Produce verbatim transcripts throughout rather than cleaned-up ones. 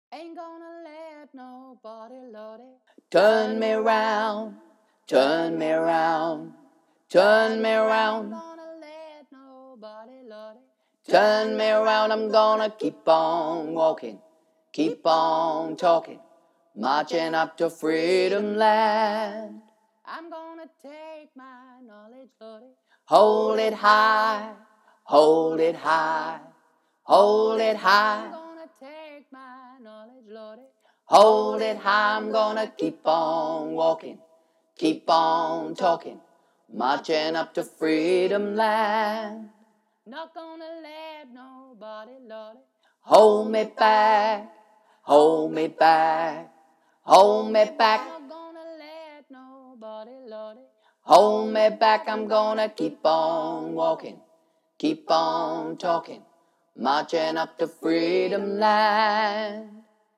Ain't gonna let nobody load it. Turn me round, turn me round, turn me round. Ain't gonna let nobody load it. Turn me around, I'm gonna keep on walking, keep on talking, marching up to freedom land. I'm gonna take my knowledge loaded. Hold it high, hold it high, hold it high. I'm gonna take my knowledge loaded. Hold it high, I'm gonna keep on walking, keep on talking, marching up to freedom land. Not gonna let nobody load it. Hold me back, hold me back, hold me back. Not gonna let nobody load it. Hold me back, I'm gonna keep on walking, keep on talking, marching up to freedom land.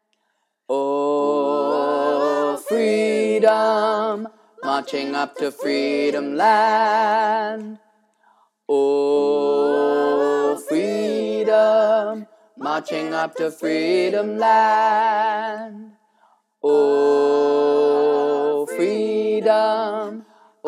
Oh, freedom, marching up to freedom land. Oh, freedom, marching up to freedom land. Oh, freedom,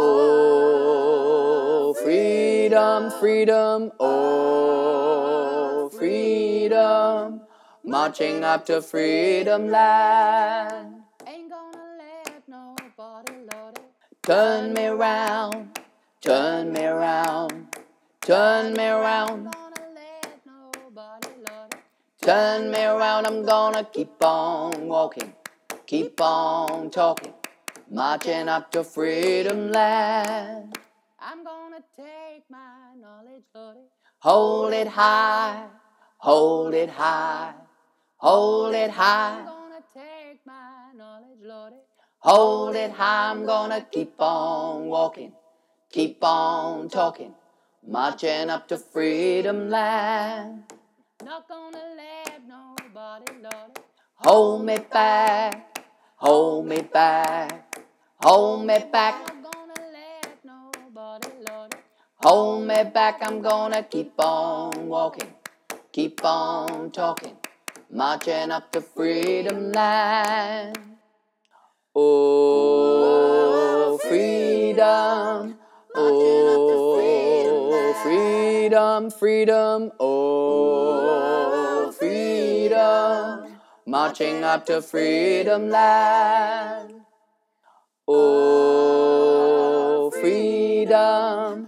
oh, freedom, freedom, oh, freedom, marching up to freedom land. Ain't gonna let nobody load it. Turn me round, turn me round, turn me round. Ain't gonna let nobody load it. Turn me around, I'm gonna keep on walking, keep on talking, marching up to freedom land. I'm gonna take my knowledge loaded. Hold it high, hold it high, hold it high. I'm gonna take my knowledge loaded. Hold it high, I'm gonna keep on walking, keep on talking, marching up to freedom land. Not gonna let nobody load it. Hold me back, hold me back, hold me back. Not gonna let nobody load it. Hold me back, I'm gonna keep on walking, keep on talking, marching up to freedom land. Oh, freedom, oh, freedom, freedom, oh, freedom, marching up to freedom land. Oh, freedom,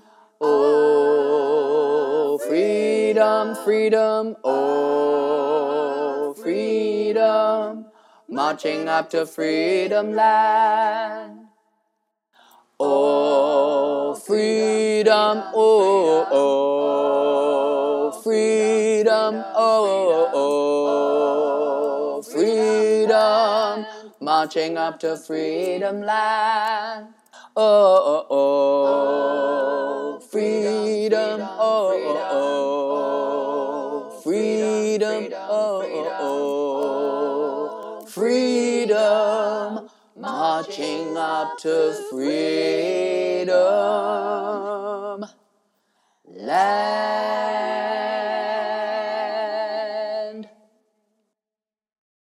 oh, freedom, freedom, oh, freedom, marching up to freedom land. Oh, freedom, oh, oh, freedom, oh, oh, freedom, marching up to freedom land. Oh, oh, oh, freedom, oh, oh, freedom, oh, oh, freedom, marching up to freedom land.